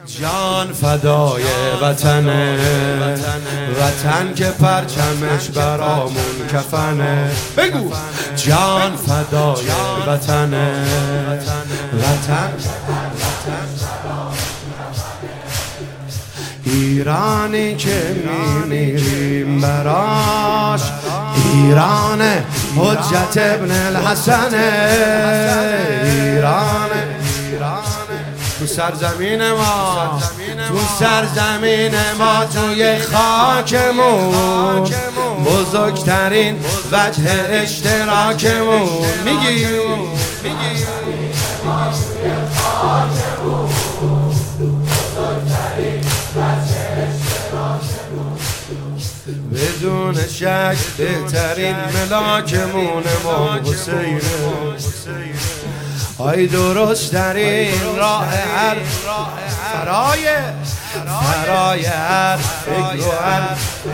جان فدای وطنه، وطن که پرچمش برامون کفنه. بگو جان فدای وطنه، وطن ایرانی که میمیریم براش، ایران حجت ابن الحسن، ایران تو سرزمین ما، تو سرزمین ما، توی خاکمون بزرگترین وجه اشتراکمون. میگی بدون شک بهترین ملاکمون امام حسینه. آی درست در این راه هر فرای هر فکر و هر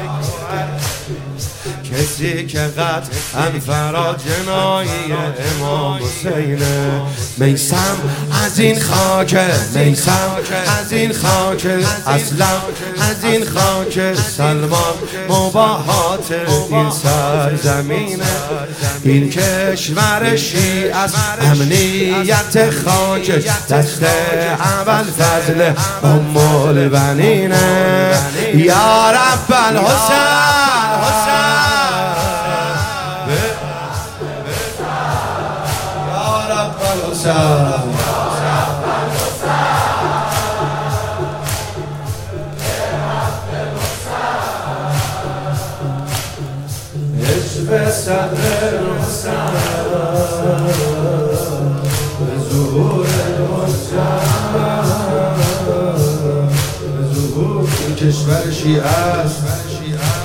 کسی که قطعاً فرا جنایی امام حسینه. میسم از این خاک، میسم از این خاک، اصلا از این خاک سلمان مباهات این سرزمینه. این کشور شیعه از امنیت خاک دست اول فضل ام البنینه. یا رب الحسین عشق صدر حسین به ظهور این کشور شیعه است،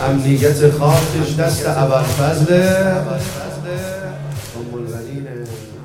امنیت خاکش دست ابوالفضل ام البنینه.